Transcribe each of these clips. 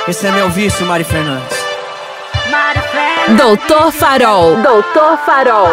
Esse é meu vício, Mari Fernandes. Doutor Farol. Doutor Farol.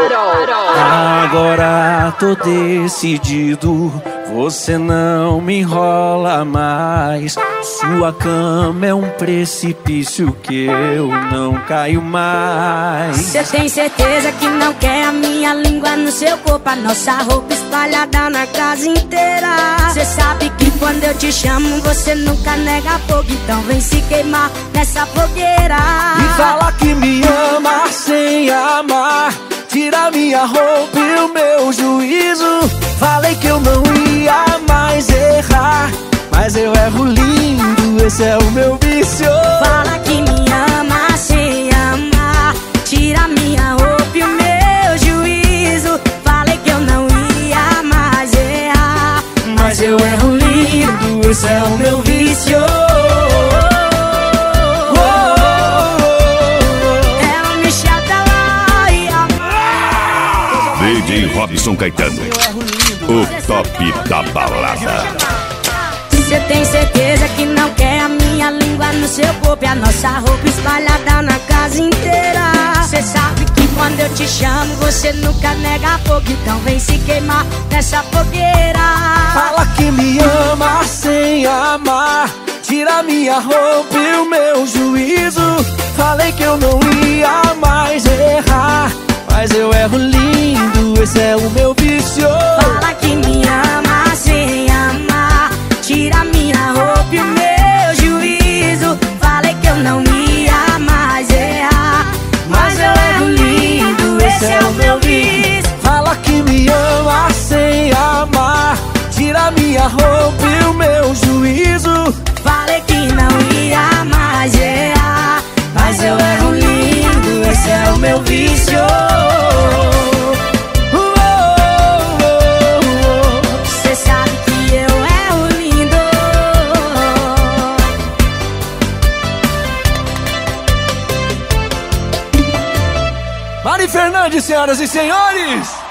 Agora tô decidido, você não me enrola mais. Sua cama é um precipício que eu não caio mais. Cê tem certeza que não quer a minha língua no seu corpo, a nossa roupa espalhada na casa inteira. Cê sabe que quando eu te chamo você nunca nega fogo, então vem se queimar nessa fogueira. E fala que me ama sem amar, tira minha roupa e o meu juízo. Falei que eu não ia mais errar, mas eu erro lindo, esse é o meu vício. Fala que me ama sem amar, tira minha roupa e o meu juízo. Falei que eu não ia mais errar, mas eu erro lindo, esse é o meu vício. DJ Robson Caetano, o top da balada. Cê tem certeza que não quer a minha língua no seu corpo e a nossa roupa espalhada na casa inteira. Cê sabe que quando eu te chamo você nunca nega fogo, então vem se queimar nessa fogueira. Fala que me ama sem amar, tira minha roupa e o meu juízo. Falei que eu não ia mais errar, mas eu erro lindo, esse é o meu vício. Fala que me ama sem amar, tira minha roupa e o meu juízo. Falei que eu não ia mais errar, mas eu erro lindo, esse é o meu vício. Fala que me ama sem amar, tira minha roupa e o meu juízo. Falei que não ia mais errar, mas eu erro lindo, esse é o meu vício. Cê sabe que eu erro lindo. Mari Fernandes, senhoras e senhores!